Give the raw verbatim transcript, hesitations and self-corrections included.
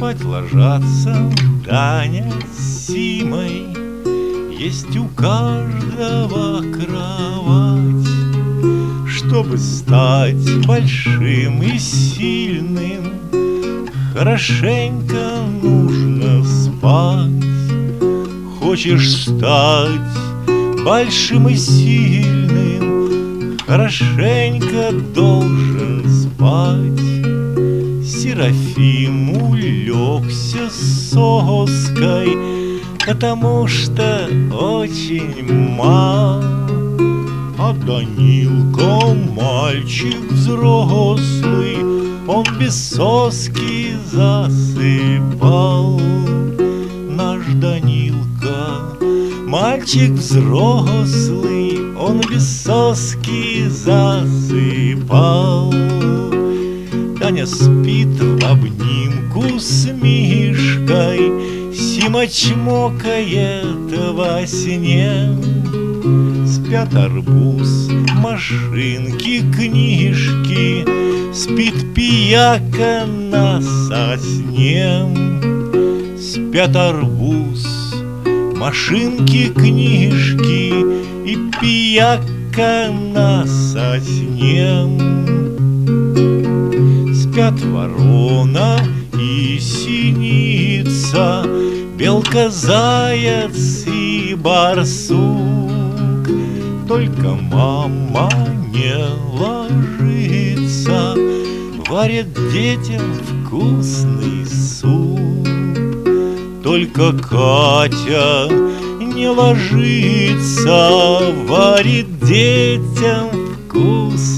Спать ложатся Таня с Симой, есть у каждого кровать. Чтобы стать большим и сильным, хорошенько нужно спать. Хочешь стать большим и сильным, хорошенько должен спать. Серафим улегся с соской, потому что очень мал. А Данилка мальчик взрослый, он без соски засыпал. Наш Данилка мальчик взрослый, он без соски засыпал. Таня спит в обнимку с Мишкой, Сима чмокает во сне. Спят арбуз, машинки, книжки, спит пияка на сосне. Спят арбуз, машинки, книжки и пияка на сосне. Спят ворона и синица, белка, заяц и барсук. Только мама не ложится, варит детям вкусный суп. Только Катя не ложится, варит детям вкусный